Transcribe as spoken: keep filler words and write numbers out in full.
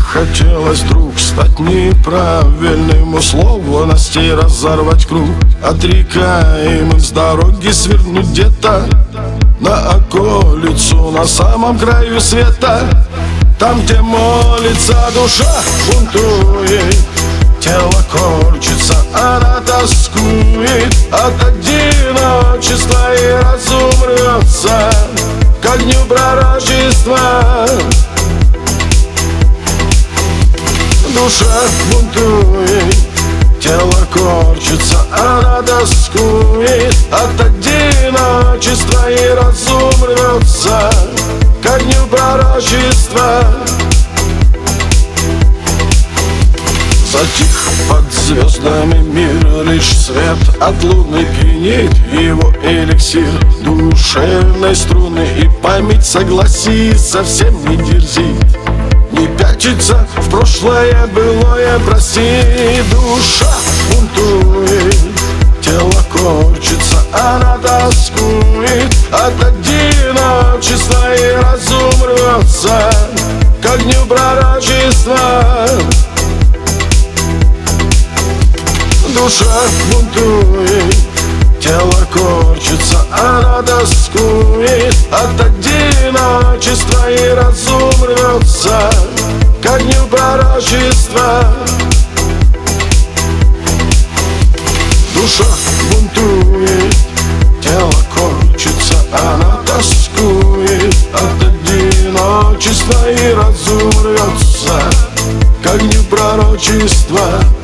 Хотелось вдруг стать неправильным, условностей разорвать круг, отрекаемым с дороги свернуть где-то на околицу, на самом краю света. Там, где молится душа, бунтует, тело корчится, она тоскует от одиночества, и разум рвется к огню пророчества. Душа бунтует, тело корчится, она тоскует от одиночества, и разум рвется к огню пророчества. Затих под звездами мир, лишь свет от луны пьянит его эликсир душевной струны, и память, согласись, совсем не дерзит, не пятится в прошлое былое, прости. Душа бунтует, тело корчится, она тоскует от одиночества, и разум рвется к огню пророчества. Душа бунтует, тело корчится, она тоскует от одиночества, и разум рвется к огню пророчества. Душа бунтует, тело корчится, она тоскует от одиночества, и разум рвется к огню пророчества.